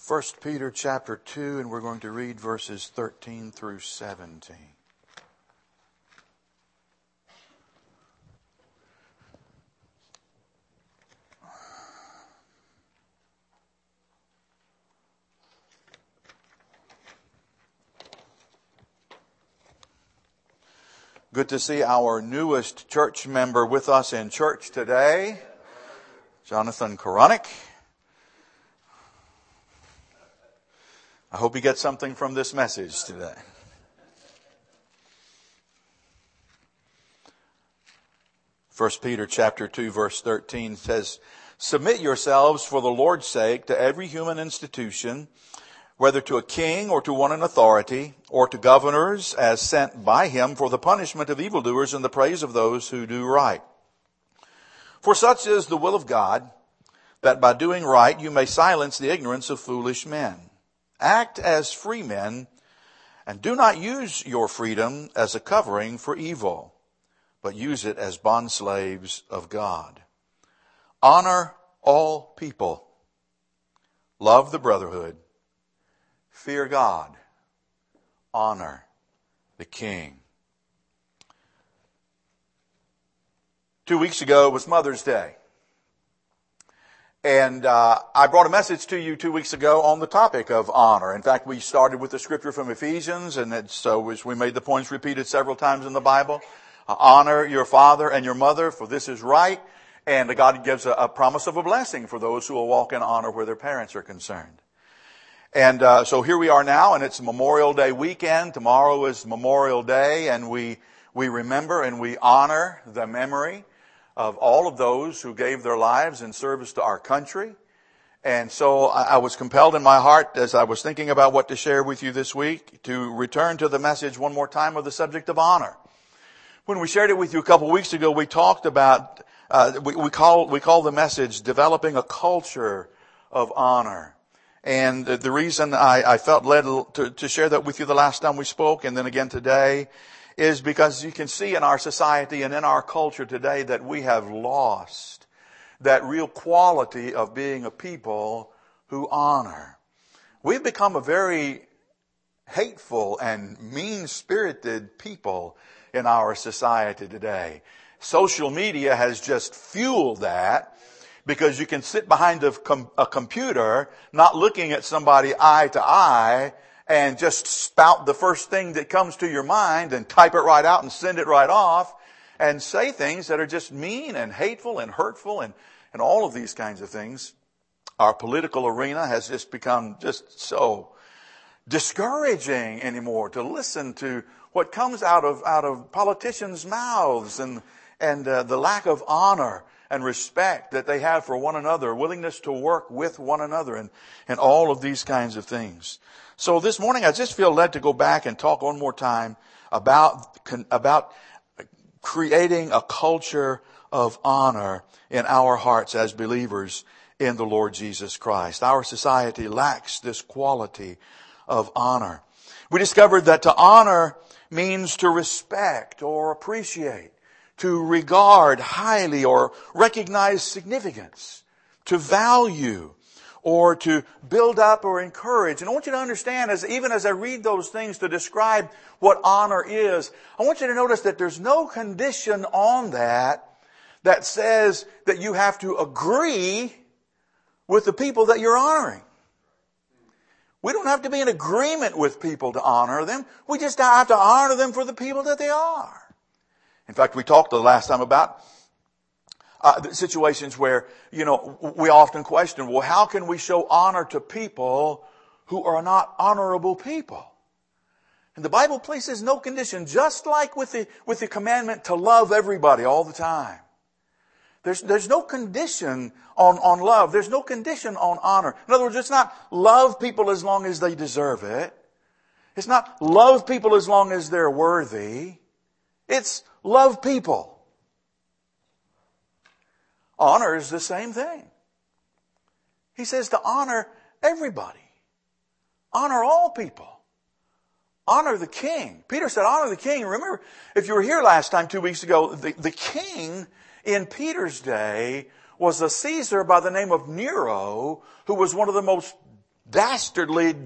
1 Peter chapter 2, and we're going to read verses 13 through 17. Good to see our newest church member with us in church today, Jonathan Koronic. I hope you get something from this message today. 1 Peter chapter 2 verse 13 says, "Submit yourselves for the Lord's sake to every human institution, whether to a king or to one in authority, or to governors as sent by him for the punishment of evildoers and the praise of those who do right. For such is the will of God, that by doing right you may silence the ignorance of foolish men. Act as free men, and do not use your freedom as a covering for evil, but use it as bondslaves of God. Honor all people. Love the brotherhood. Fear God. Honor the king." 2 weeks ago was Mother's Day. And I brought a message to you 2 weeks ago on the topic of honor. In fact, we started with the scripture from Ephesians, and so we made the points repeated several times in the Bible. Honor your father and your mother, for this is right. And God gives a promise of a blessing for those who will walk in honor where their parents are concerned. And so here we are now, and it's Memorial Day weekend. Tomorrow is Memorial Day, and we remember and we honor the memory of all of those who gave their lives in service to our country. And so I was compelled in my heart, as I was thinking about what to share with you this week, to return to the message one more time of the subject of honor. When we shared it with you a couple weeks ago, we talked about, we call the message developing a culture of honor. And the reason I felt led to share that with you the last time we spoke, and then again today, is because you can see in our society and in our culture today that we have lost that real quality of being a people who honor. We've become a very hateful and mean-spirited people in our society today. Social media has just fueled that, because you can sit behind a computer, not looking at somebody eye to eye, and just spout the first thing that comes to your mind and type it right out and send it right off and say things that are just mean and hateful and hurtful and all of these kinds of things. Our political arena has just become just so discouraging anymore to listen to what comes out of politicians' mouths and the lack of honor and respect that they have for one another, willingness to work with one another, and all of these kinds of things. So this morning I just feel led to go back and talk one more time about creating a culture of honor in our hearts as believers in the Lord Jesus Christ. Our society lacks this quality of honor. We discovered that to honor means to respect or appreciate, to regard highly or recognize significance, to value, or to build up or encourage. And I want you to understand, even as I read those things to describe what honor is, I want you to notice that there's no condition on that says that you have to agree with the people that you're honoring. We don't have to be in agreement with people to honor them. We just have to honor them for the people that they are. In fact, we talked the last time about the situations where, we often question, well, how can we show honor to people who are not honorable people? And the Bible places no condition, just like with the commandment to love everybody all the time. There's no condition on love. There's no condition on honor. In other words, it's not love people as long as they deserve it. It's not love people as long as they're worthy. It's love people. Honor is the same thing. He says to honor everybody. Honor all people. Honor the king. Peter said honor the king. Remember, if you were here last time, 2 weeks ago, the king in Peter's day was a Caesar by the name of Nero, who was one of the most dastardly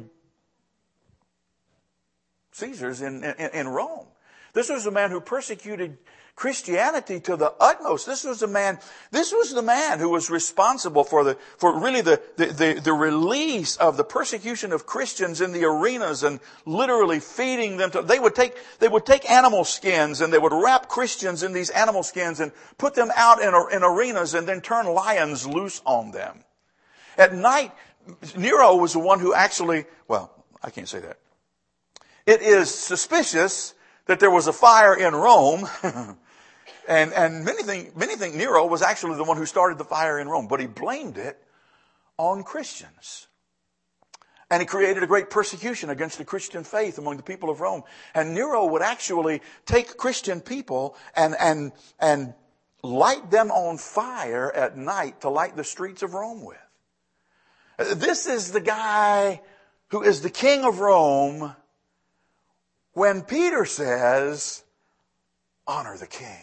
Caesars in Rome. This was a man who persecuted Christianity to the utmost. This was the man who was responsible for the release of the persecution of Christians in the arenas and literally feeding them to, they would take animal skins and they would wrap Christians in these animal skins and put them out in arenas and then turn lions loose on them. At night, Nero was the one who actually, well, I can't say that. It is suspicious that there was a fire in Rome. And many think Nero was actually the one who started the fire in Rome, but he blamed it on Christians. And he created a great persecution against the Christian faith among the people of Rome. And Nero would actually take Christian people and light them on fire at night to light the streets of Rome with. This is the guy who is the king of Rome when Peter says, honor the king.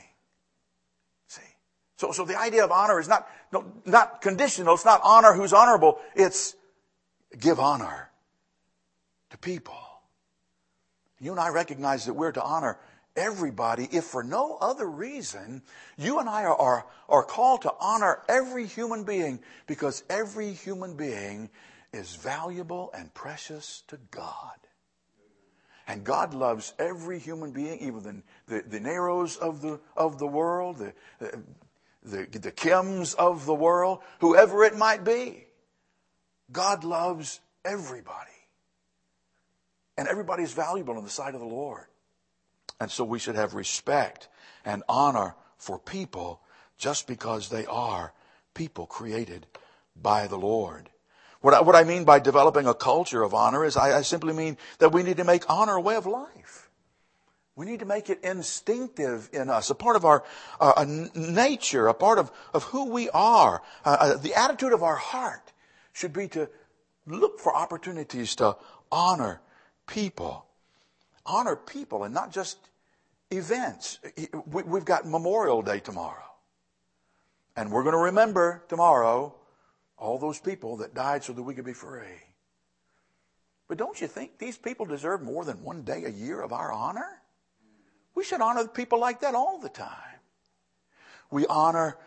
So the idea of honor is not conditional. It's not honor who's honorable. It's give honor to people. You and I recognize that we're to honor everybody. If for no other reason, you and I are called to honor every human being because every human being is valuable and precious to God. And God loves every human being, even the Neros of the world, the Kims of the world, whoever it might be. God loves everybody. And everybody is valuable in the sight of the Lord. And so we should have respect and honor for people just because they are people created by the Lord. What I mean by developing a culture of honor is I simply mean that we need to make honor a way of life. We need to make it instinctive in us, a part of our nature, a part of who we are. The attitude of our heart should be to look for opportunities to honor people. Honor people and not just events. We've got Memorial Day tomorrow. And we're going to remember tomorrow all those people that died so that we could be free. But don't you think these people deserve more than one day a year of our honor? We should honor people like that all the time. We honor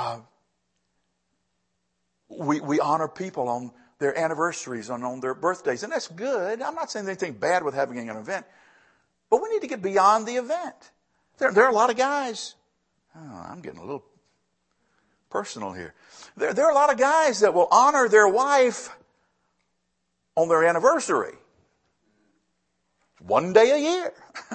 we honor people on their anniversaries and on their birthdays, and that's good. I'm not saying anything bad with having an event, but we need to get beyond the event. There are a lot of guys. Oh, I'm getting a little personal here. There are a lot of guys that will honor their wife on their anniversary. One day a year.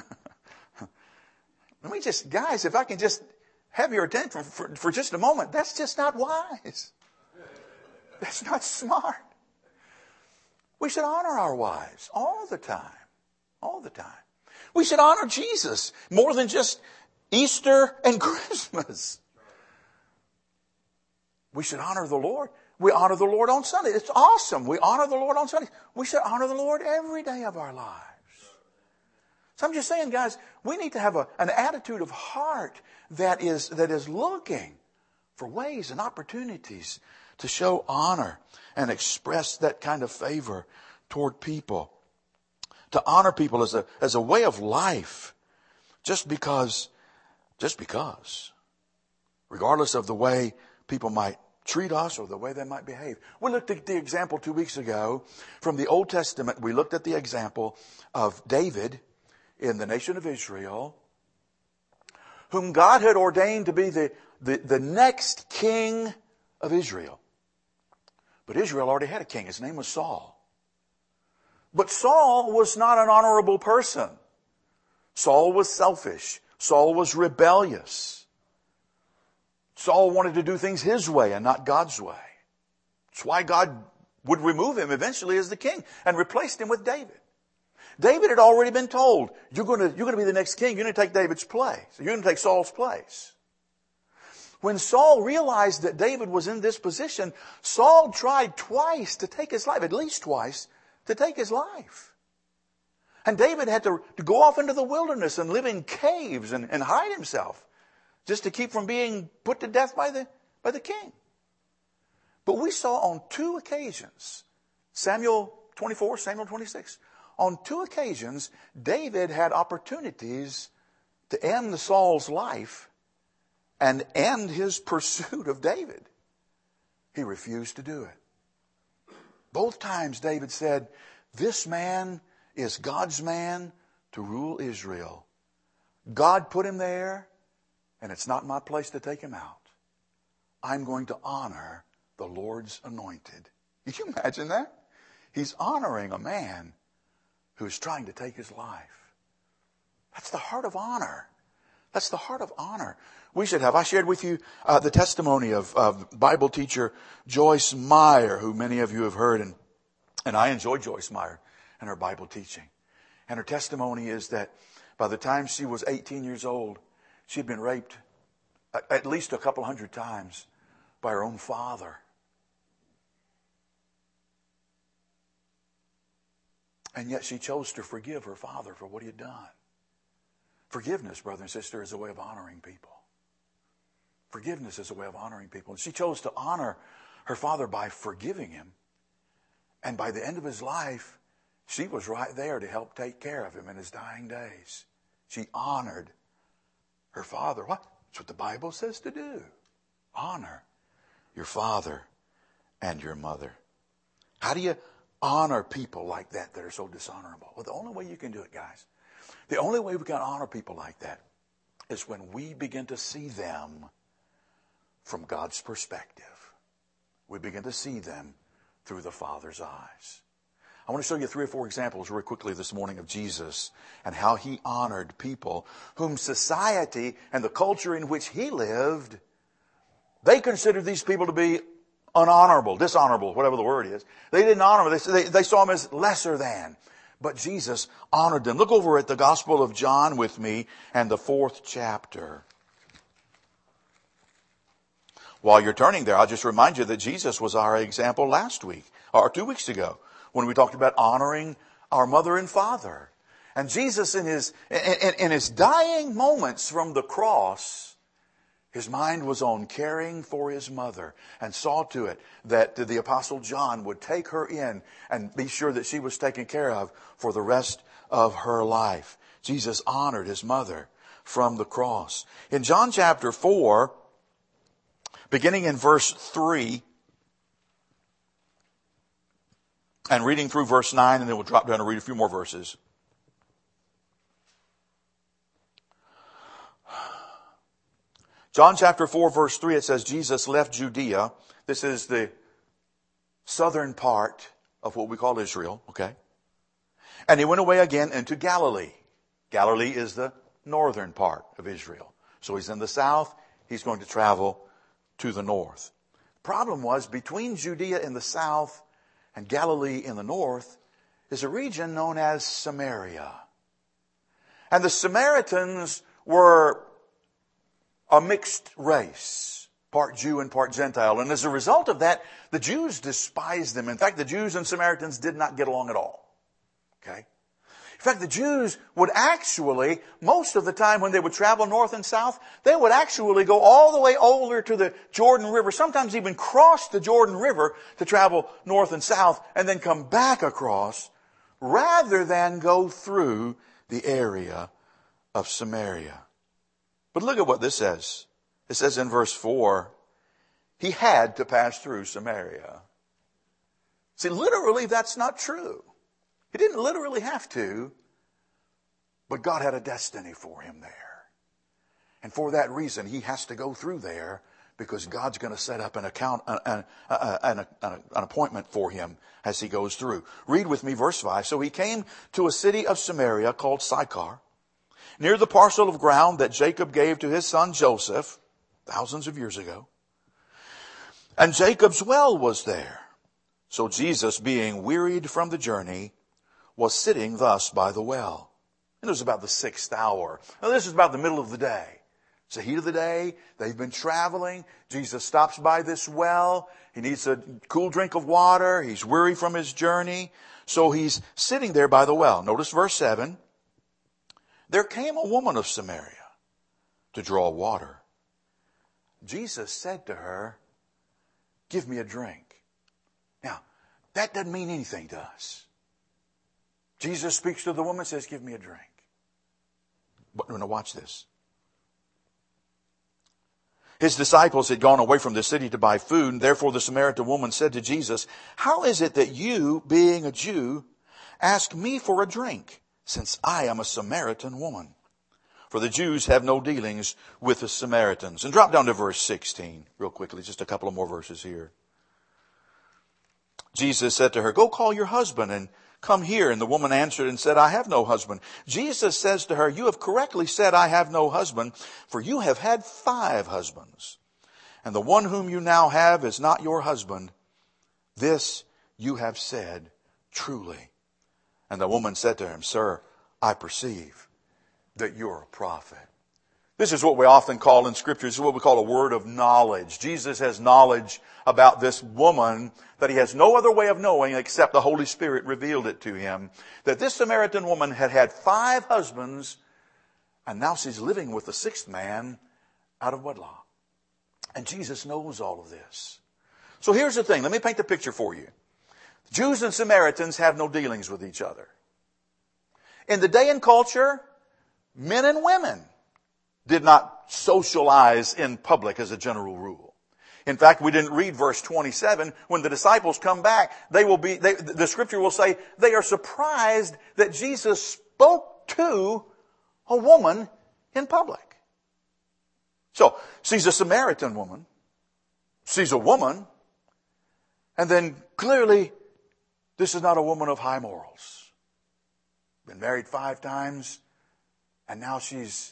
Let me just, guys, if I can just have your attention for just a moment, that's just not wise. That's not smart. We should honor our wives all the time. All the time. We should honor Jesus more than just Easter and Christmas. We should honor the Lord. We honor the Lord on Sunday. It's awesome. We honor the Lord on Sunday. We should honor the Lord every day of our lives. So I'm just saying, guys, we need to have an attitude of heart that is looking for ways and opportunities to show honor and express that kind of favor toward people. To honor people as a way of life, just because, regardless of the way people might treat us or the way they might behave. We looked at the example 2 weeks ago from the Old Testament. We looked at the example of David in the nation of Israel, whom God had ordained to be the next king of Israel. But Israel already had a king. His name was Saul. But Saul was not an honorable person. Saul was selfish. Saul was rebellious. Saul wanted to do things his way and not God's way. That's why God would remove him eventually as the king and replaced him with David. David had already been told, you're going to be the next king. You're going to take David's place. You're going to take Saul's place. When Saul realized that David was in this position, Saul tried twice to take his life, at least twice, to take his life. And David had to go off into the wilderness and live in caves and hide himself just to keep from being put to death by the king. But we saw on 2 occasions Samuel 24, Samuel 26. On 2 occasions, David had opportunities to end Saul's life and end his pursuit of David. He refused to do it. Both times David said, this man is God's man to rule Israel. God put him there, and it's not my place to take him out. I'm going to honor the Lord's anointed. Can you imagine that? He's honoring a man who's trying to take his life. That's the heart of honor. That's the heart of honor. We should have. I shared with you the testimony of Bible teacher Joyce Meyer, who many of you have heard, and I enjoy Joyce Meyer and her Bible teaching. And her testimony is that by the time she was 18 years old, she'd been raped at least a couple hundred times by her own father. And yet she chose to forgive her father for what he had done. Forgiveness, brother and sister, is a way of honoring people. Forgiveness is a way of honoring people. And she chose to honor her father by forgiving him. And by the end of his life, she was right there to help take care of him in his dying days. She honored her father. What? That's what the Bible says to do. Honor your father and your mother. How do you honor people like that are so dishonorable? Well, the only way you can do it, guys, the only way we can honor people like that is when we begin to see them from God's perspective. We begin to see them through the Father's eyes. I want to show you 3 or 4 examples real quickly this morning of Jesus and how he honored people whom society and the culture in which he lived, they considered these people to be unhonorable, dishonorable, whatever the word is. They didn't honor them. They saw them as lesser than. But Jesus honored them. Look over at the Gospel of John with me and the 4th chapter. While you're turning there, I'll just remind you that Jesus was our example last week, or 2 weeks ago, when we talked about honoring our mother and father. And Jesus, in his dying moments from the cross, his mind was on caring for his mother and saw to it that the Apostle John would take her in and be sure that she was taken care of for the rest of her life. Jesus honored his mother from the cross. In John chapter 4, beginning in verse 3, and reading through verse 9, and then we'll drop down and read a few more verses. John chapter 4, verse 3, it says, Jesus left Judea. This is the southern part of what we call Israel, okay? And he went away again into Galilee. Galilee is the northern part of Israel. So he's in the south. He's going to travel to the north. Problem was, between Judea in the south and Galilee in the north is a region known as Samaria. And the Samaritans were a mixed race, part Jew and part Gentile. And as a result of that, the Jews despised them. In fact, the Jews and Samaritans did not get along at all. Okay? In fact, the Jews would actually, most of the time when they would travel north and south, they would actually go all the way over to the Jordan River, sometimes even cross the Jordan River to travel north and south, and then come back across, rather than go through the area of Samaria. But look at what this says. It says in verse 4, he had to pass through Samaria. See, literally that's not true. He didn't literally have to, but God had a destiny for him there. And for that reason, he has to go through there because God's going to set up an appointment for him as he goes through. Read with me verse 5. So he came to a city of Samaria called Sychar, near the parcel of ground that Jacob gave to his son Joseph thousands of years ago. And Jacob's well was there. So Jesus, being wearied from the journey, was sitting thus by the well. And it was about the 6th hour. Now this is about the middle of the day. It's the heat of the day. They've been traveling. Jesus stops by this well. He needs a cool drink of water. He's weary from his journey. So he's sitting there by the well. Notice verse 7. There came a woman of Samaria to draw water. Jesus said to her, give me a drink. Now, That doesn't mean anything to us. Jesus speaks to the woman and says, give me a drink. But now watch this. His disciples had gone away from the city to buy food, and therefore the Samaritan woman said to Jesus, how is it that you, being a Jew, ask me for a drink, since I am a Samaritan woman? For the Jews have no dealings with the Samaritans. And drop down to verse 16 real quickly, just a couple of more verses here. Jesus said to her, go call your husband and come here. And the woman answered and said, I have no husband. Jesus says to her, you have correctly said, I have no husband, for you have had 5 husbands. And the one whom you now have is not your husband. This you have said truly. And the woman said to him, sir, I perceive that you're a prophet. This is what we often call in Scripture, this is what we call a word of knowledge. Jesus has knowledge about this woman that he has no other way of knowing except the Holy Spirit revealed it to him. That this Samaritan woman had had 5 husbands, and now she's living with the 6th man out of wedlock. And Jesus knows all of this. So here's the thing. Let me paint the picture for you. Jews and Samaritans have no dealings with each other. In the day and culture, men and women did not socialize in public as a general rule. In fact, we didn't read verse 27. When the disciples come back, the Scripture will say they are surprised that Jesus spoke to a woman in public. So, she's a Samaritan woman. She's a woman. And then clearly, this is not a woman of high morals. Been married 5 times, and now she's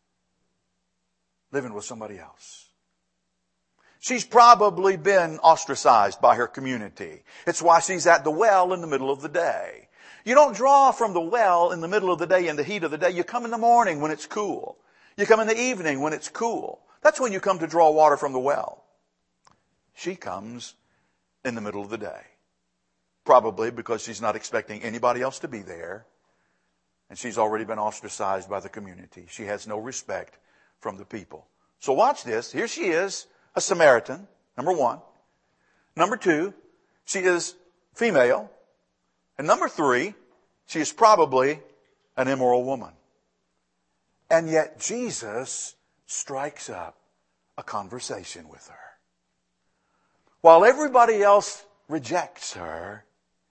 living with somebody else. She's probably been ostracized by her community. It's why she's at the well in the middle of the day. You don't draw from the well in the middle of the day in the heat of the day. You come in the morning when it's cool. You come in the evening when it's cool. That's when you come to draw water from the well. She comes in the middle of the day. Probably because she's not expecting anybody else to be there. And she's already been ostracized by the community. She has no respect from the people. So watch this. Here she is, a Samaritan, number 1. Number 2, she is female. And number 3, she is probably an immoral woman. And yet Jesus strikes up a conversation with her. While everybody else rejects her,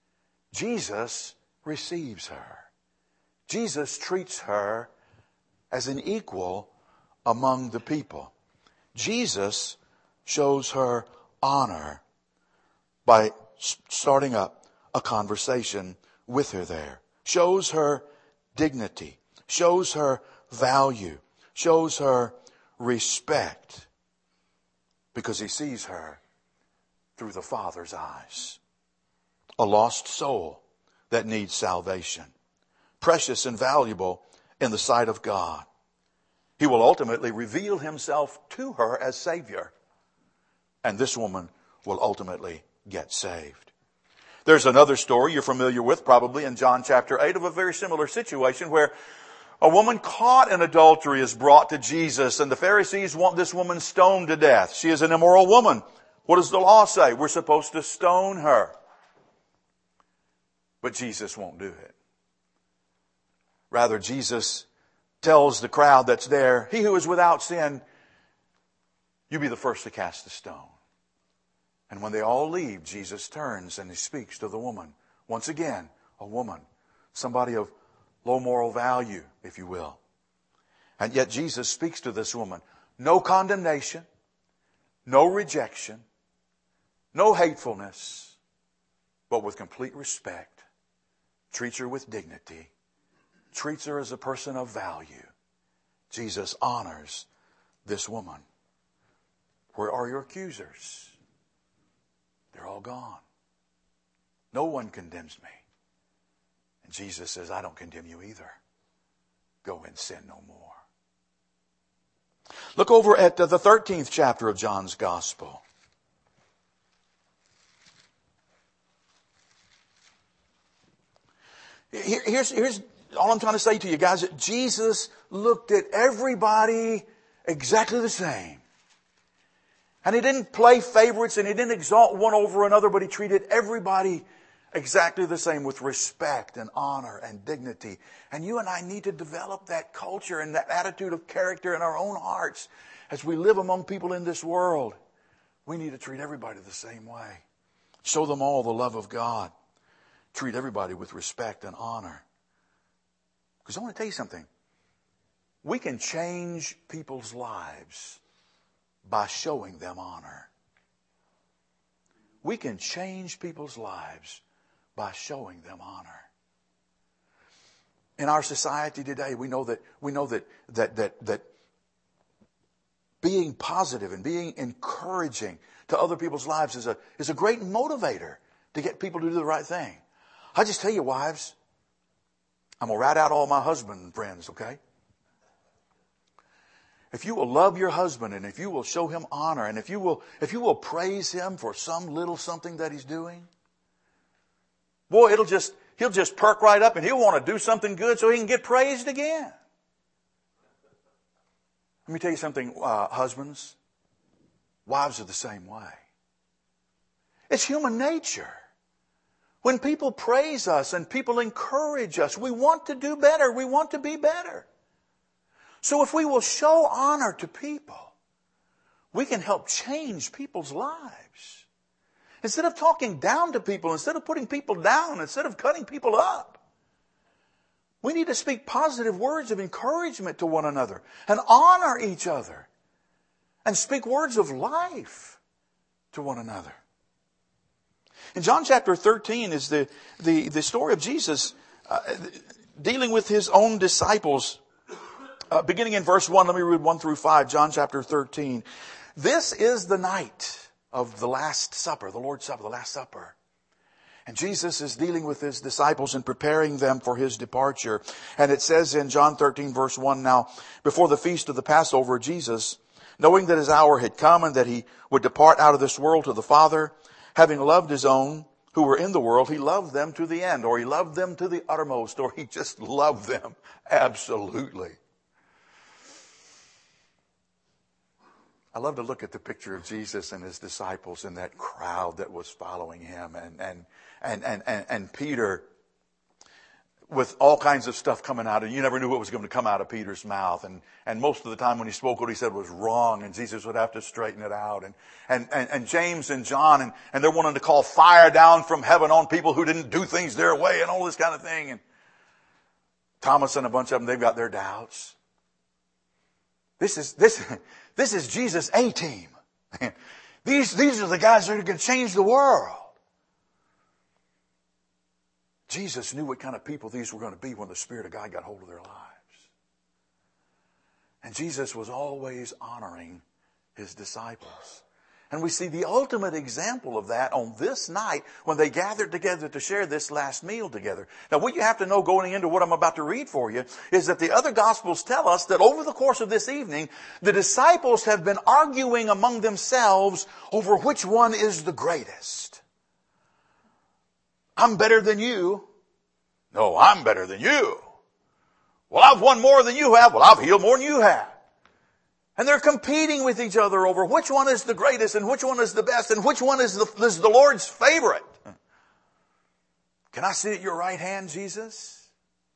Jesus receives her. Jesus treats her as an equal among the people. Jesus shows her honor by starting up a conversation with her there. Shows her dignity. Shows her value. Shows her respect. Because he sees her through the Father's eyes. A lost soul that needs salvation. Precious and valuable in the sight of God. He will ultimately reveal himself to her as Savior. And this woman will ultimately get saved. There's another story you're familiar with, probably in John chapter 8, of a very similar situation where a woman caught in adultery is brought to Jesus, and the Pharisees want this woman stoned to death. She is an immoral woman. What does the law say? We're supposed to stone her. But Jesus won't do it. Rather, Jesus tells the crowd that's there, he who is without sin, you be the first to cast the stone. And when they all leave, Jesus turns and he speaks to the woman. Once again, a woman, somebody of low moral value, if you will. And yet Jesus speaks to this woman. No condemnation, no rejection, no hatefulness, but with complete respect. Treats her with dignity. Treats her as a person of value. Jesus honors this woman. Where are your accusers? They're all gone. No one condemns me. And Jesus says, I don't condemn you either. Go and sin no more. Look over at the 13th chapter of John's Gospel. Here's all I'm trying to say to you guys, that Jesus looked at everybody exactly the same. And He didn't play favorites and He didn't exalt one over another, but He treated everybody exactly the same with respect and honor and dignity. And you and I need to develop that culture and that attitude of character in our own hearts as we live among people in this world. We need to treat everybody the same way. Show them all the love of God. Treat everybody with respect and honor. Because I want to tell you something. We can change people's lives by showing them honor. We can change people's lives by showing them honor. In our society today, we know that being positive and being encouraging to other people's lives is a great motivator to get people to do the right thing. I just tell you, wives, I'm going to rat out all my husband friends, okay? If you will love your husband and if you will show him honor and if you will praise him for some little something that he's doing, boy, he'll just perk right up and he'll want to do something good so he can get praised again. Let me tell you something, husbands. Wives are the same way. It's human nature. When people praise us and people encourage us, we want to do better. We want to be better. So if we will show honor to people, we can help change people's lives. Instead of talking down to people, instead of putting people down, instead of cutting people up, we need to speak positive words of encouragement to one another and honor each other and speak words of life to one another. In John chapter 13 is the story of Jesus dealing with His own disciples. Beginning in verse 1, let me read 1 through 5, John chapter 13. This is the night of the Last Supper, the Lord's Supper, the Last Supper. And Jesus is dealing with His disciples and preparing them for His departure. And it says in John 13 verse 1, now, before the feast of the Passover, Jesus, knowing that His hour had come and that He would depart out of this world to the Father, having loved His own who were in the world, He loved them to the end, or He loved them to the uttermost, or He just loved them absolutely. I love to look at the picture of Jesus and His disciples and that crowd that was following Him and Peter with all kinds of stuff coming out, and you never knew what was going to come out of Peter's mouth. And most of the time when he spoke, what he said was wrong, and Jesus would have to straighten it out. And James and John, and they're wanting to call fire down from heaven on people who didn't do things their way and all this kind of thing. And Thomas and a bunch of them, they've got their doubts. This is Jesus' A-team. These are the guys that are going to change the world. Jesus knew what kind of people these were going to be when the Spirit of God got hold of their lives. And Jesus was always honoring His disciples. And we see the ultimate example of that on this night when they gathered together to share this last meal together. Now, what you have to know going into what I'm about to read for you is that the other Gospels tell us that over the course of this evening, the disciples have been arguing among themselves over which one is the greatest. I'm better than you. No, I'm better than you. Well, I've won more than you have. Well, I've healed more than you have. And they're competing with each other over which one is the greatest and which one is the best and which one is the Lord's favorite. Can I sit at your right hand, Jesus?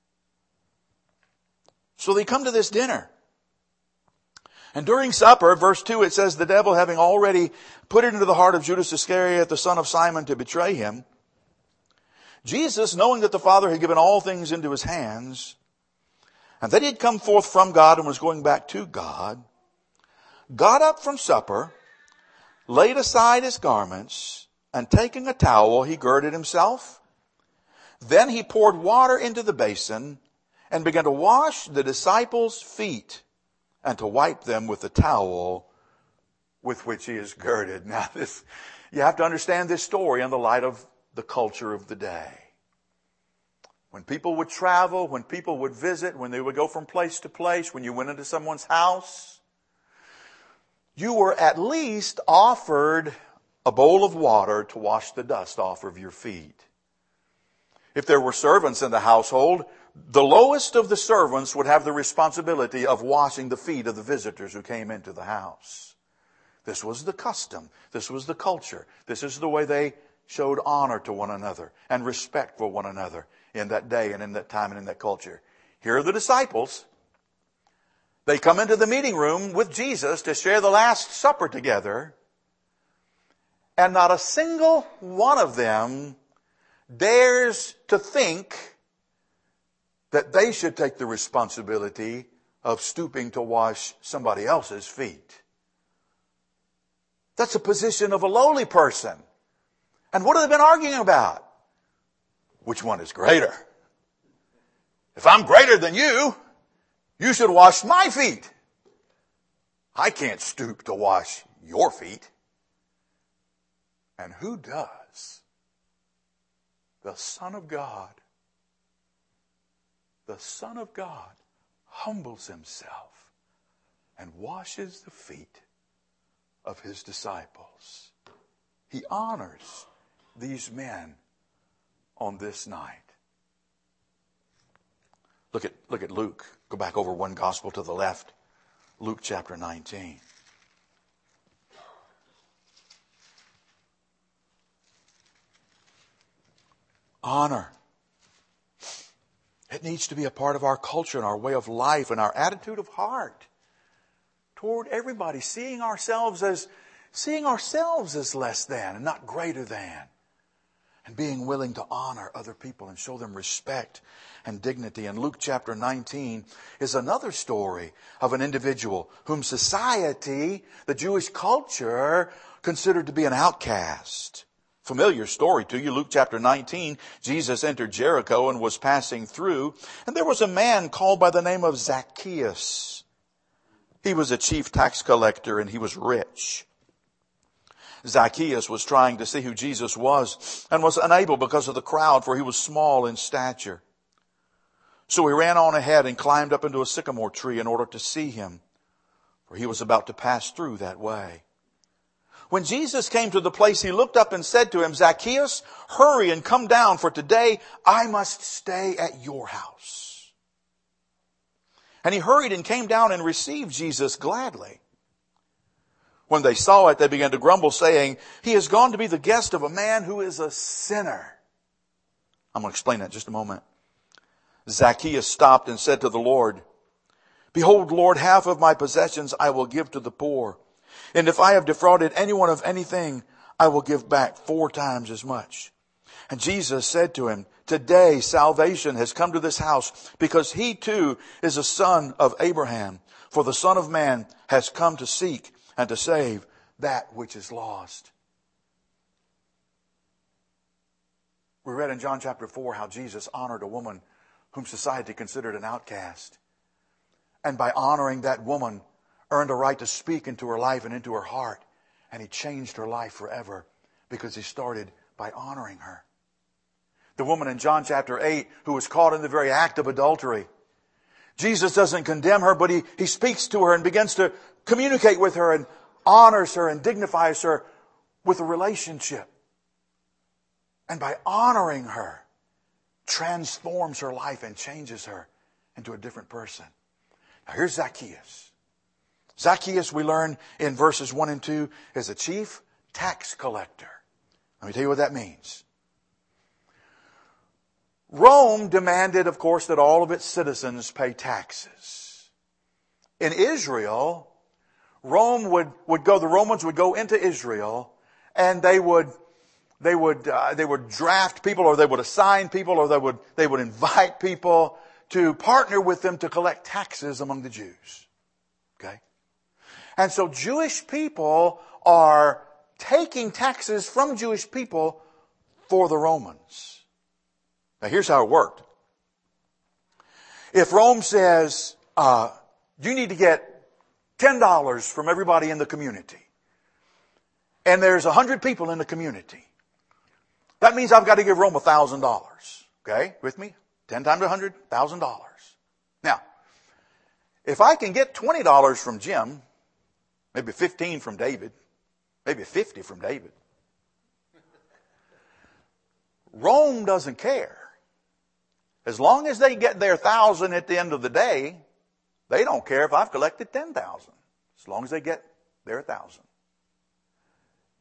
So they come to this dinner. And during supper, verse 2, it says, the devil having already put it into the heart of Judas Iscariot, the son of Simon, to betray Him, Jesus, knowing that the Father had given all things into His hands, and that He had come forth from God and was going back to God, got up from supper, laid aside His garments, and taking a towel, He girded Himself. Then He poured water into the basin and began to wash the disciples' feet and to wipe them with the towel with which He is girded. Now you have to understand this story in the light of the culture of the day. When people would travel, when people would visit, when they would go from place to place, when you went into someone's house, you were at least offered a bowl of water to wash the dust off of your feet. If there were servants in the household, the lowest of the servants would have the responsibility of washing the feet of the visitors who came into the house. This was the custom. This was the culture. This is the way they showed honor to one another and respect for one another in that day and in that time and in that culture. Here are the disciples. They come into the meeting room with Jesus to share the Last Supper together. And not a single one of them dares to think that they should take the responsibility of stooping to wash somebody else's feet. That's a position of a lowly person. And what have they been arguing about? Which one is greater? If I'm greater than you, you should wash my feet. I can't stoop to wash your feet. And who does? The Son of God. The Son of God humbles himself and washes the feet of his disciples. He honors these men on this night. Look at Luke. Go back over one gospel to the left. Luke chapter 19. Honor. It needs to be a part of our culture and our way of life and our attitude of heart toward everybody, seeing ourselves as less than and not greater than, and being willing to honor other people and show them respect and dignity. And Luke chapter 19 is another story of an individual whom society, the Jewish culture, considered to be an outcast. Familiar story to you. Luke chapter 19, Jesus entered Jericho and was passing through, and there was a man called by the name of Zacchaeus. He was a chief tax collector and he was rich. Zacchaeus was trying to see who Jesus was and was unable because of the crowd, for he was small in stature. So he ran on ahead and climbed up into a sycamore tree in order to see him, for he was about to pass through that way. When Jesus came to the place, he looked up and said to him, Zacchaeus, hurry and come down, for today I must stay at your house. And he hurried and came down and received Jesus gladly. When they saw it, they began to grumble, saying, he has gone to be the guest of a man who is a sinner. I'm going to explain that in just a moment. Zacchaeus stopped and said to the Lord, behold, Lord, half of my possessions I will give to the poor. And if I have defrauded anyone of anything, I will give back 4 times as much. And Jesus said to him, today salvation has come to this house, because he too is a son of Abraham. For the Son of Man has come to seek and to save that which is lost. We read in John chapter 4 how Jesus honored a woman whom society considered an outcast. And by honoring that woman, earned a right to speak into her life and into her heart. And he changed her life forever because he started by honoring her. The woman in John chapter 8 who was caught in the very act of adultery. Jesus doesn't condemn her, but he speaks to her and begins to communicate with her and honors her and dignifies her with a relationship. And by honoring her, transforms her life and changes her into a different person. Now here's Zacchaeus. Zacchaeus, we learn in verses 1 and 2, is a chief tax collector. Let me tell you what that means. Rome demanded, of course, that all of its citizens pay taxes. In Israel, the Romans would go into Israel, and they would draft people, or they would assign people, or they would invite people to partner with them to collect taxes among the Jews. Okay? And so Jewish people are taking taxes from Jewish people for the Romans. Now here's how it worked. If Rome says, you need to get $10 from everybody in the community, and there's 100 people in the community, that means I've got to give Rome $1,000. Okay? With me? 10 times 100, $1,000. Now, if I can get $20 from Jim, maybe 15 from David, maybe 50 from David, Rome doesn't care. As long as they get their 1,000 at the end of the day, they don't care if I've collected 10,000. As long as they get their 1,000.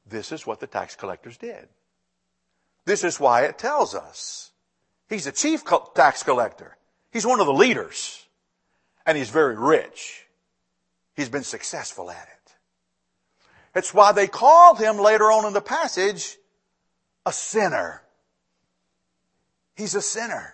This is what the tax collectors did. This is why it tells us he's the chief tax collector. He's one of the leaders. And he's very rich. He's been successful at it. It's why they called him later on in the passage a sinner. He's a sinner.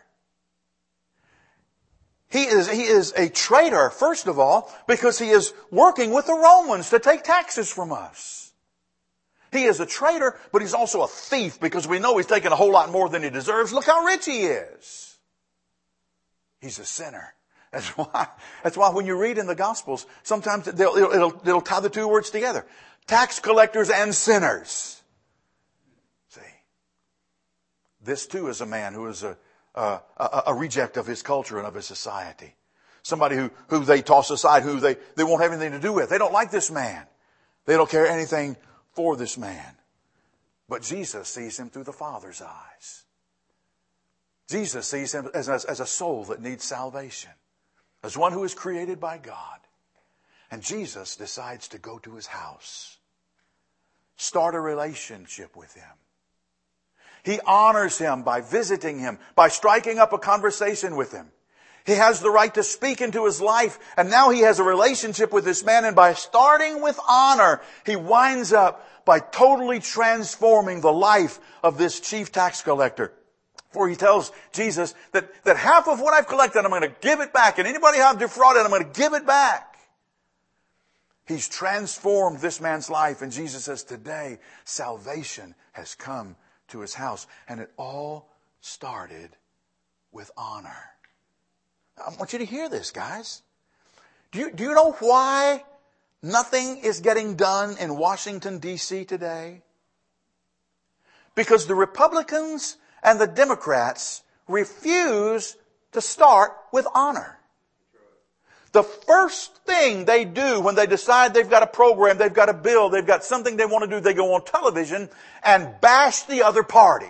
He is a traitor, first of all, because he is working with the Romans to take taxes from us. He is a traitor, but he's also a thief because we know he's taking a whole lot more than he deserves. Look how rich he is. He's a sinner. That's why when you read in the Gospels, sometimes it'll tie the two words together. Tax collectors and sinners. See, this too is a man who is a reject of his culture and of his society. Somebody who they toss aside, who they won't have anything to do with. They don't like this man. They don't care anything for this man. But Jesus sees him through the Father's eyes. Jesus sees him as a soul that needs salvation. As one who is created by God. And Jesus decides to go to his house. Start a relationship with him. He honors him by visiting him, by striking up a conversation with him. He has the right to speak into his life, and now he has a relationship with this man, and by starting with honor, he winds up by totally transforming the life of this chief tax collector. For he tells Jesus that half of what I've collected, I'm going to give it back, and anybody I've defrauded, I'm going to give it back. He's transformed this man's life, and Jesus says, today, salvation has come to his house. And it all started with honor. I want you to hear this, guys. Do you know why nothing is getting done in Washington, D.C. today? Because the Republicans and the Democrats refuse to start with honor. The first thing they do when they decide they've got a program, they've got a bill, they've got something they want to do, they go on television and bash the other party.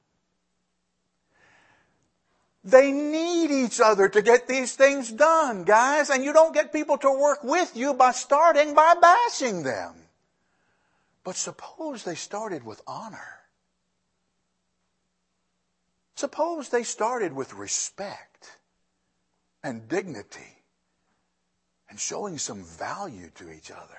They need each other to get these things done, guys. And you don't get people to work with you by starting by bashing them. But suppose they started with honor. Suppose they started with respect and dignity and showing some value to each other.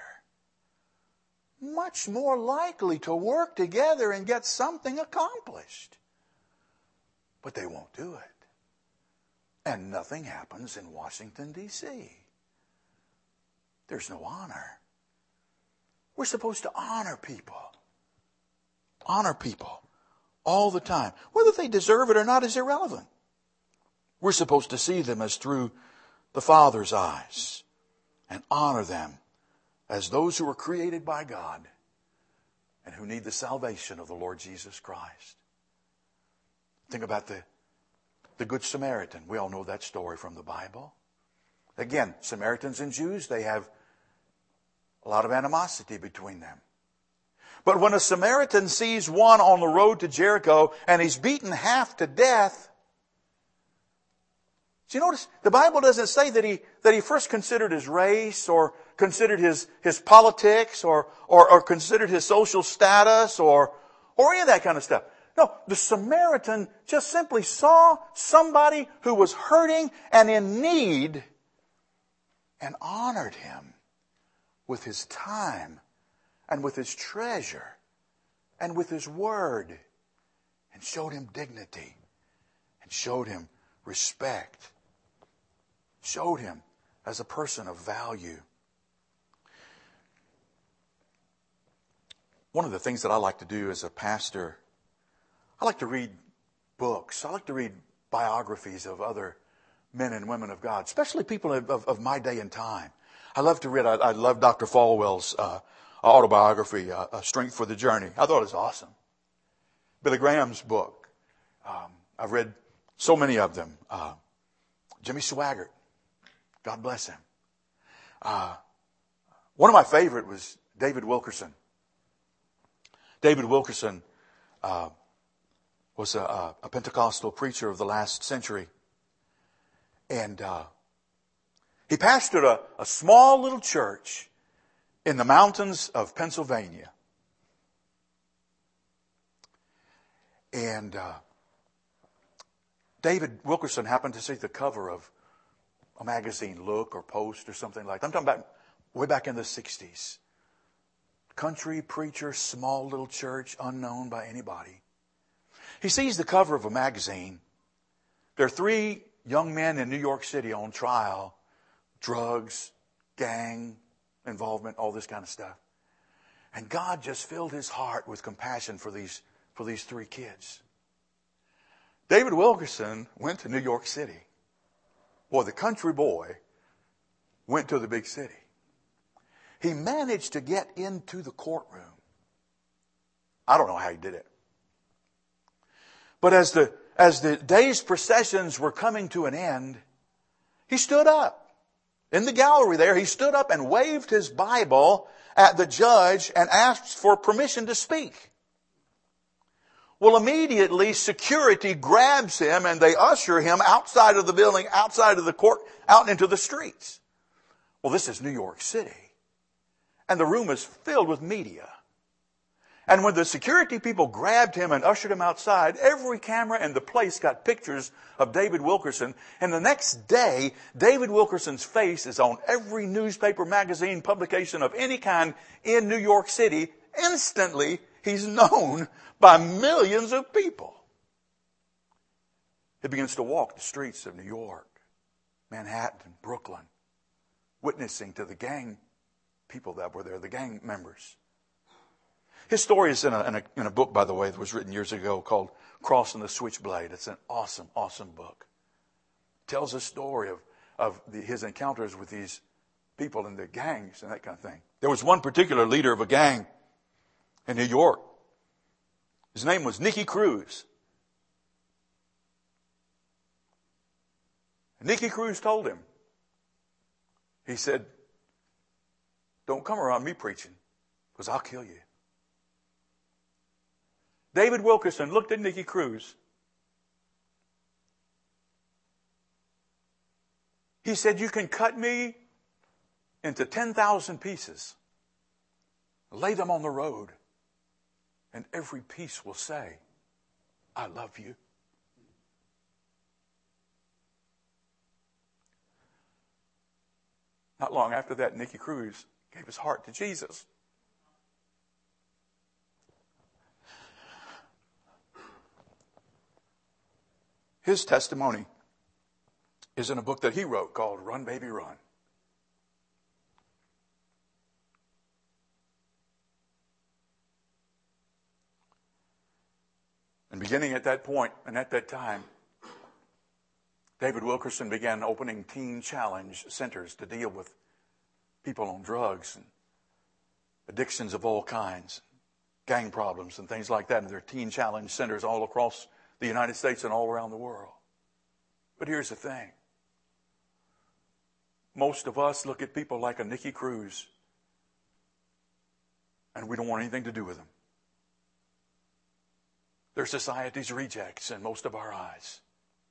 Much more likely to work together and get something accomplished. But they won't do it. And nothing happens in Washington, D.C. There's no honor. We're supposed to honor people. Honor people all the time. Whether they deserve it or not is irrelevant. We're supposed to see them as through the Father's eyes and honor them as those who were created by God and who need the salvation of the Lord Jesus Christ. Think about the Good Samaritan. We all know that story from the Bible. Again, Samaritans and Jews, they have a lot of animosity between them. But when a Samaritan sees one on the road to Jericho and he's beaten half to death, do you notice the Bible doesn't say that he first considered his race or considered his politics or considered his social status or any of that kind of stuff. No, the Samaritan just simply saw somebody who was hurting and in need and honored him with his time and with his treasure and with his word and showed him dignity and showed him respect, showed him as a person of value. One of the things that I like to do as a pastor, I like to read books. I like to read biographies of other men and women of God, especially people of my day and time. I love to read, I love Dr. Falwell's autobiography, Strength for the Journey. I thought it was awesome. Billy Graham's book. I've read so many of them. Jimmy Swaggart. God bless him. One of my favorite was David Wilkerson. David Wilkerson was a Pentecostal preacher of the last century. And he pastored a small little church in the mountains of Pennsylvania. And David Wilkerson happened to see the cover of a magazine, Look or Post or something like that. I'm talking about way back in the 60s. Country preacher, small little church, unknown by anybody. He sees the cover of a magazine. There are 3 young men in New York City on trial. Drugs, gang involvement, all this kind of stuff. And God just filled his heart with compassion for these 3 kids. David Wilkerson went to New York City. Boy, the country boy went to the big city. He managed to get into the courtroom. I don't know how he did it. But as the day's processions were coming to an end, he stood up. In the gallery there, he stood up and waved his Bible at the judge and asked for permission to speak. Well, immediately security grabs him and they usher him outside of the building, outside of the court, out into the streets. Well, this is New York City. And the room is filled with media. And when the security people grabbed him and ushered him outside, every camera in the place got pictures of David Wilkerson. And the next day, David Wilkerson's face is on every newspaper, magazine, publication of any kind in New York City. Instantly, he's known by millions of people. He begins to walk the streets of New York, Manhattan, Brooklyn, witnessing to the gang people that were there, the gang members. His story is in a book, by the way, that was written years ago called Crossing the Switchblade. It's an awesome, awesome book. It tells a story of his encounters with these people in the gangs and that kind of thing. There was one particular leader of a gang in New York. His name was Nicky Cruz. And Nicky Cruz told him, he said, "Don't come around me preaching, because I'll kill you." David Wilkerson looked at Nicky Cruz. He said, "You can cut me into 10,000 pieces, lay them on the road, and every piece will say, 'I love you.'" Not long after that, Nicky Cruz gave his heart to Jesus. His testimony is in a book that he wrote called Run, Baby, Run. And beginning at that point and at that time, David Wilkerson began opening teen challenge centers to deal with people on drugs and addictions of all kinds, gang problems and things like that. And there are teen challenge centers all across the United States and all around the world. But here's the thing. Most of us look at people like a Nicky Cruz and we don't want anything to do with them. They're society's rejects in most of our eyes.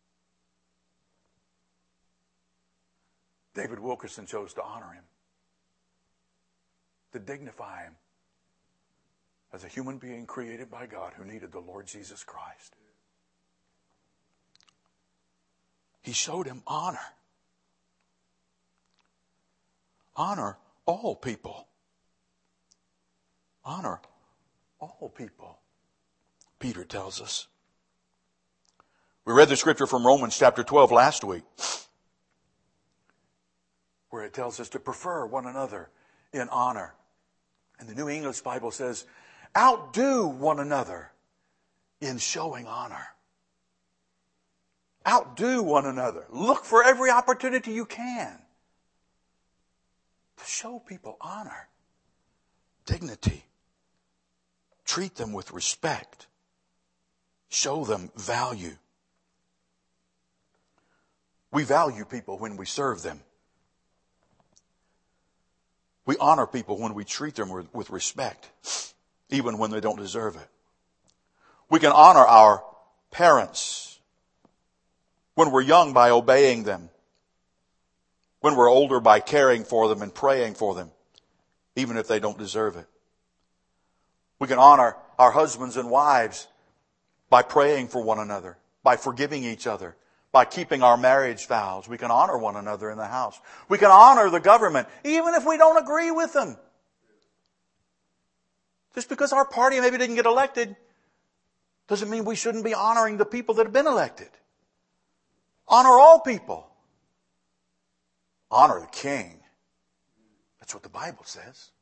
David Wilkerson chose to honor him, to dignify him as a human being created by God who needed the Lord Jesus Christ. He showed him honor. Honor all people. Honor all people, Peter tells us. We read the scripture from Romans chapter 12 last week, where it tells us to prefer one another in honor. And the New English Bible says, outdo one another in showing honor. Outdo one another. Look for every opportunity you can to show people honor, dignity. Treat them with respect. Show them value. We value people when we serve them. We honor people when we treat them with respect, even when they don't deserve it. We can honor our parents when we're young by obeying them, when we're older by caring for them and praying for them, even if they don't deserve it. We can honor our husbands and wives by praying for one another, by forgiving each other, by keeping our marriage vows. We can honor one another in the house. We can honor the government, even if we don't agree with them. Just because our party maybe didn't get elected doesn't mean we shouldn't be honoring the people that have been elected. Honor all people. Honor the king. That's what the Bible says.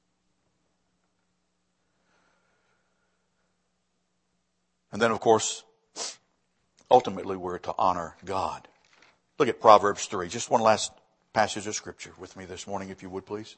And then, of course, ultimately we're to honor God. Look at Proverbs 3. Just one last passage of Scripture with me this morning, if you would, please.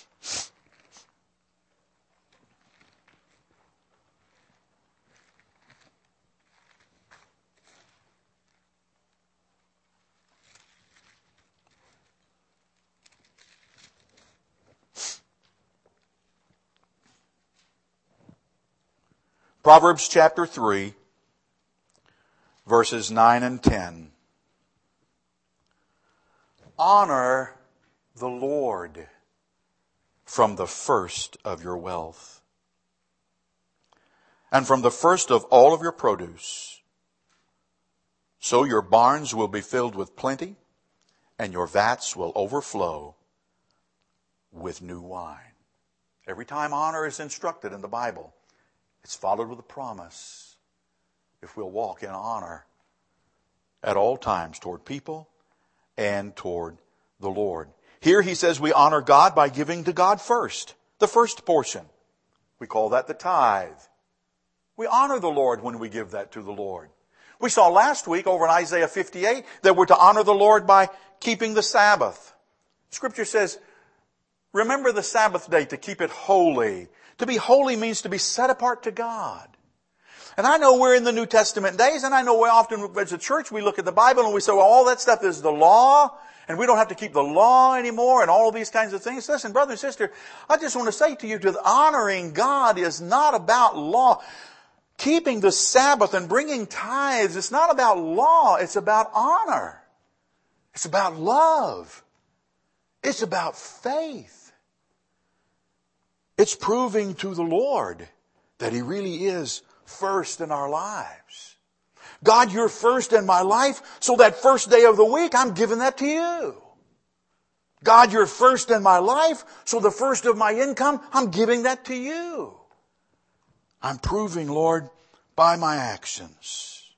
Proverbs chapter 3, verses 9 and 10. Honor the Lord from the first of your wealth, and from the first of all of your produce. So your barns will be filled with plenty, and your vats will overflow with new wine. Every time honor is instructed in the Bible, it's followed with a promise. If we'll walk in honor at all times toward people and toward the Lord. Here he says we honor God by giving to God first. The first portion. We call that the tithe. We honor the Lord when we give that to the Lord. We saw last week over in Isaiah 58 that we're to honor the Lord by keeping the Sabbath. Scripture says, remember the Sabbath day to keep it holy. To be holy means to be set apart to God. And I know we're in the New Testament days, and I know we often, as a church, we look at the Bible and we say, well, all that stuff is the law, and we don't have to keep the law anymore, and all of these kinds of things. Listen, brother and sister, I just want to say to you that honoring God is not about law. Keeping the Sabbath and bringing tithes, it's not about law, it's about honor. It's about love. It's about faith. It's proving to the Lord that He really is first in our lives. God, you're first in my life, so that first day of the week, I'm giving that to you. God, you're first in my life, so the first of my income, I'm giving that to you. I'm proving, Lord, by my actions,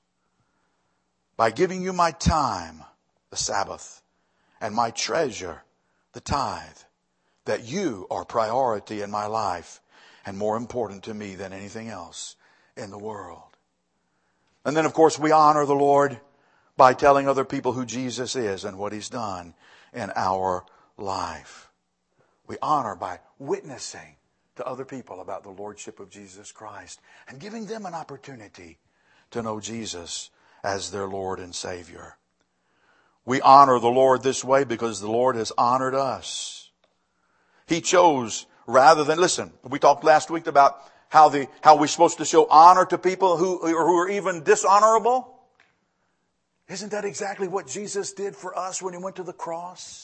by giving you my time, the Sabbath, and my treasure, the tithe, that you are priority in my life and more important to me than anything else in the world. And then, of course, we honor the Lord by telling other people who Jesus is and what He's done in our life. We honor by witnessing to other people about the Lordship of Jesus Christ and giving them an opportunity to know Jesus as their Lord and Savior. We honor the Lord this way because the Lord has honored us. He chose rather than, listen, we talked last week about how we're supposed to show honor to people who are even dishonorable. Isn't that exactly what Jesus did for us when He went to the cross?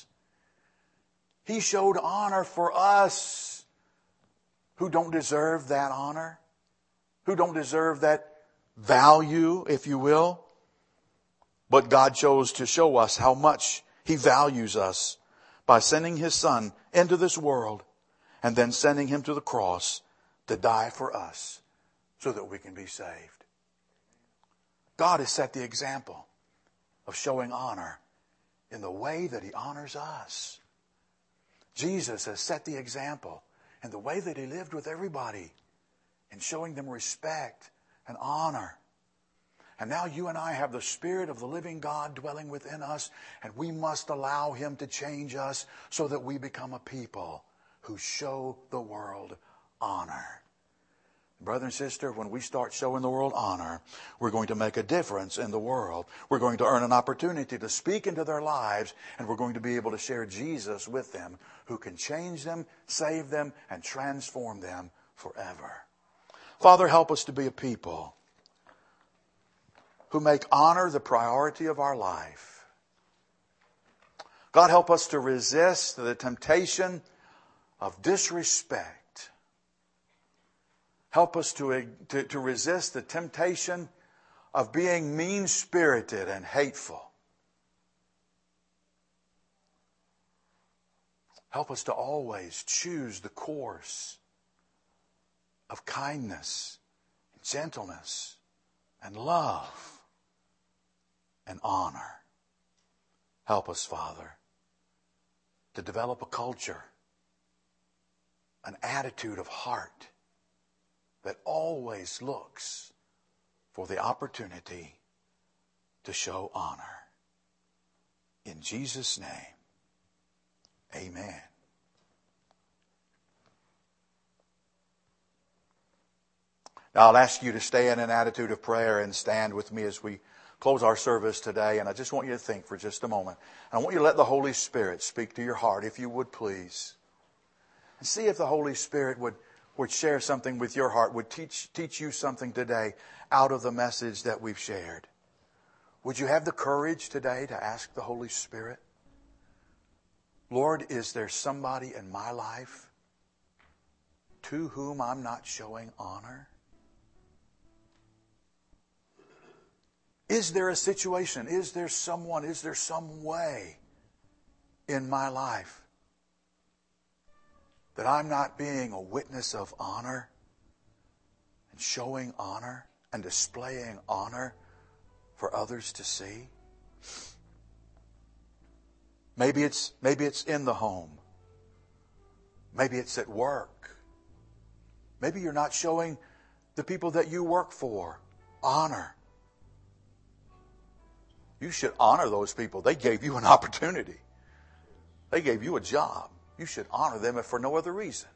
He showed honor for us who don't deserve that honor, who don't deserve that value, if you will. But God chose to show us how much He values us by sending His Son into this world and then sending Him to the cross to die for us so that we can be saved. God has set the example of showing honor in the way that He honors us. Jesus has set the example in the way that He lived with everybody in showing them respect and honor. And now you and I have the Spirit of the living God dwelling within us, and we must allow Him to change us so that we become a people who show the world honor. Brother and sister, when we start showing the world honor, we're going to make a difference in the world. We're going to earn an opportunity to speak into their lives, and we're going to be able to share Jesus with them, who can change them, save them, and transform them forever. Father, help us to be a people who make honor the priority of our life. God, help us to resist the temptation of disrespect. Help us to resist the temptation of being mean-spirited and hateful. Help us to always choose the course of kindness, and gentleness, and love, and honor. Help us, Father, to develop a culture, an attitude of heart that always looks for the opportunity to show honor. In Jesus' name, amen. Now I'll ask you to stay in an attitude of prayer and stand with me as we close our service today. And I just want you to think for just a moment. I want you to let the Holy Spirit speak to your heart, if you would please. And see if the Holy Spirit would share something with your heart, would teach you something today out of the message that we've shared. Would you have the courage today to ask the Holy Spirit, Lord, is there somebody in my life to whom I'm not showing honor? Is there a situation? Is there someone? Is there some way in my life that I'm not being a witness of honor and showing honor and displaying honor for others to see? Maybe it's in the home. Maybe it's at work. Maybe you're not showing the people that you work for honor. You should honor those people. They gave you an opportunity. They gave you a job. You should honor them if for no other reason.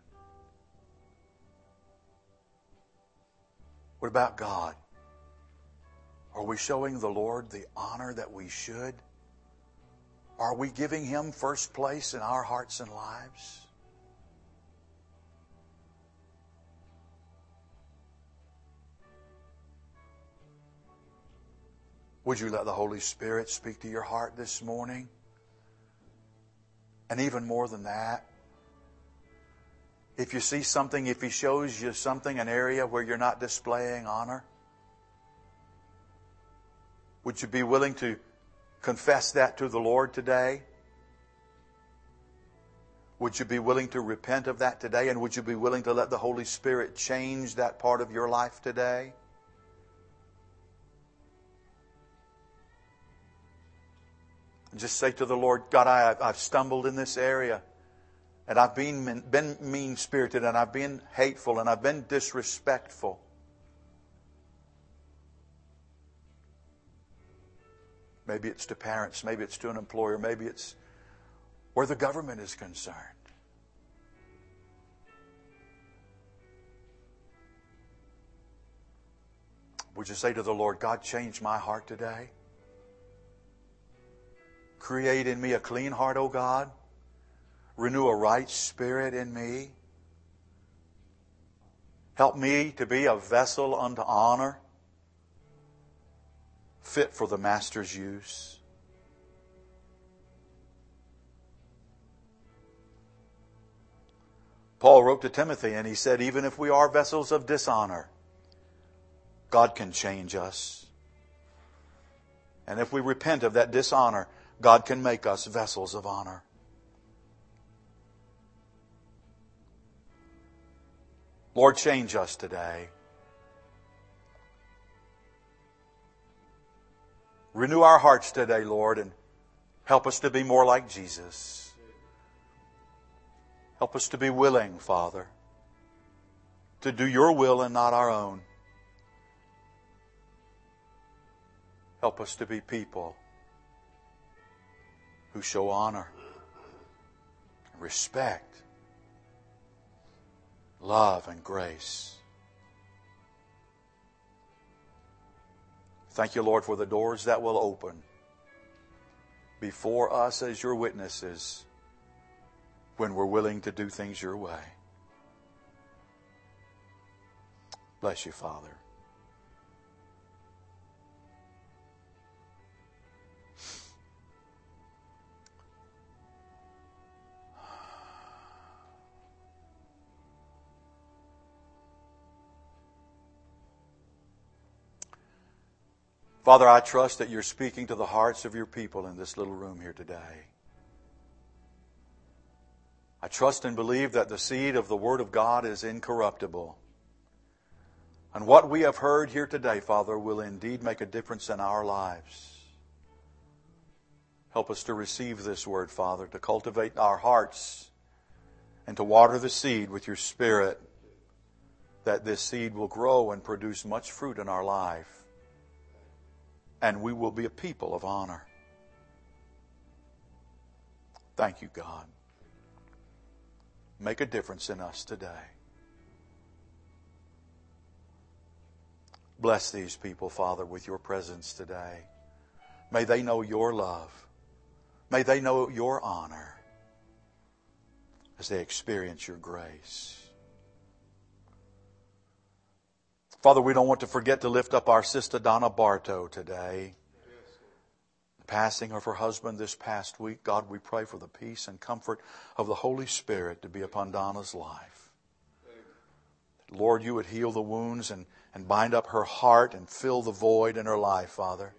What about God? Are we showing the Lord the honor that we should? Are we giving Him first place in our hearts and lives? Would you let the Holy Spirit speak to your heart this morning? And even more than that, if you see something, if He shows you something, an area where you're not displaying honor, would you be willing to confess that to the Lord today? Would you be willing to repent of that today? And would you be willing to let the Holy Spirit change that part of your life today? Just say to the Lord, God, I've stumbled in this area. And I've been mean-spirited, and I've been hateful, and I've been disrespectful. Maybe it's to parents, maybe it's to an employer, maybe it's where the government is concerned. Would you say to the Lord, God, change my heart today? Create in me a clean heart, O God. Renew a right spirit in me. Help me to be a vessel unto honor, fit for the Master's use. Paul wrote to Timothy and he said, even if we are vessels of dishonor, God can change us. And if we repent of that dishonor, God can make us vessels of honor. Lord, change us today. Renew our hearts today, Lord, and help us to be more like Jesus. Help us to be willing, Father, to do your will and not our own. Help us to be people who show honor, respect, love, and grace. Thank you, Lord, for the doors that will open before us as your witnesses when we're willing to do things your way. Bless you, Father. Father, I trust that you're speaking to the hearts of your people in this little room here today. I trust and believe that the seed of the Word of God is incorruptible. And what we have heard here today, Father, will indeed make a difference in our lives. Help us to receive this Word, Father, to cultivate our hearts and to water the seed with your Spirit, that this seed will grow and produce much fruit in our life. And we will be a people of honor. Thank you, God. Make a difference in us today. Bless these people, Father, with your presence today. May they know your love. May they know your honor as they experience your grace. Father, we don't want to forget to lift up our sister Donna Bartow today. The passing of her husband this past week. God, we pray for the peace and comfort of the Holy Spirit to be upon Donna's life. Lord, you would heal the wounds and bind up her heart and fill the void in her life, Father.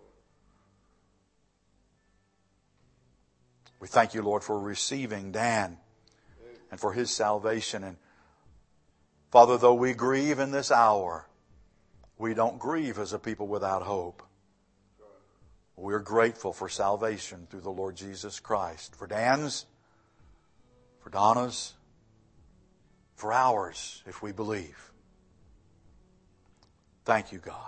We thank you, Lord, for receiving Dan and for his salvation. And Father, though we grieve in this hour, we don't grieve as a people without hope. We're grateful for salvation through the Lord Jesus Christ. For Dan's, for Donna's, for ours, if we believe. Thank you, God.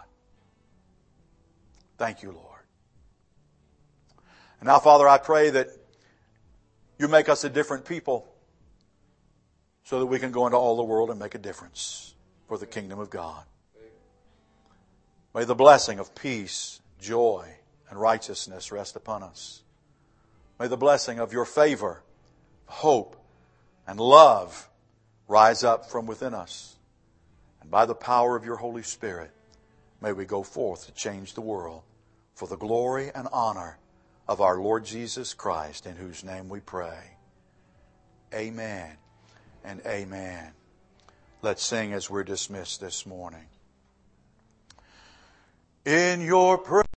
Thank you, Lord. And now, Father, I pray that you make us a different people so that we can go into all the world and make a difference for the kingdom of God. May the blessing of peace, joy, and righteousness rest upon us. May the blessing of your favor, hope, and love rise up from within us. And by the power of your Holy Spirit, may we go forth to change the world for the glory and honor of our Lord Jesus Christ, in whose name we pray. Amen and amen. Let's sing as we're dismissed this morning. In your prayer.